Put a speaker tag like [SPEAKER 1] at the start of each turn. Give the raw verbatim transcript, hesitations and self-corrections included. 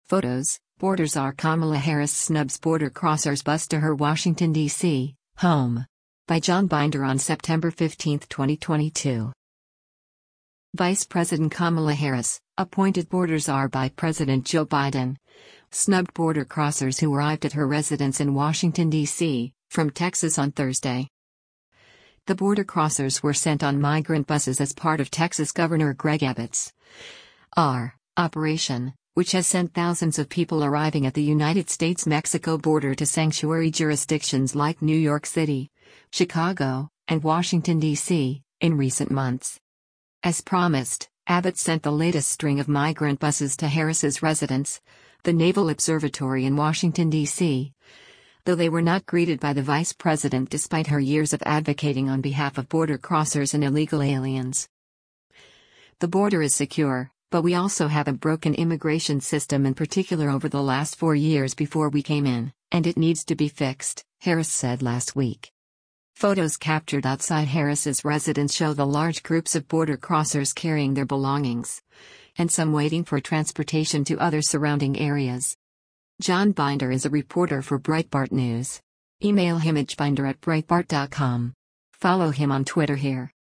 [SPEAKER 1] Photos: Border czar Kamala Harris snubs border crossers bus to her Washington, D C home. By John Binder on September fifteenth, twenty twenty-two. Vice President Kamala Harris, appointed border czar by President Joe Biden, snubbed border crossers who arrived at her residence in Washington, D C, from Texas on Thursday. The border crossers were sent on migrant buses as part of Texas Governor Greg Abbott's R operation, which has sent thousands of people arriving at the United States-Mexico border to sanctuary jurisdictions like New York City, Chicago, and Washington, D C, in recent months. As promised, Abbott sent the latest string of migrant buses to Harris's residence, the Naval Observatory in Washington, D C, though they were not greeted by the vice president despite her years of advocating on behalf of border crossers and illegal aliens. "The border is secure, but we also have a broken immigration system, in particular over the last four years before we came in, and it needs to be fixed," Harris said last week. Photos captured outside Harris's residence show the large groups of border crossers carrying their belongings, and some waiting for transportation to other surrounding areas. John Binder is a reporter for Breitbart News. Email him at binder at breitbart dot com. Follow him on Twitter here.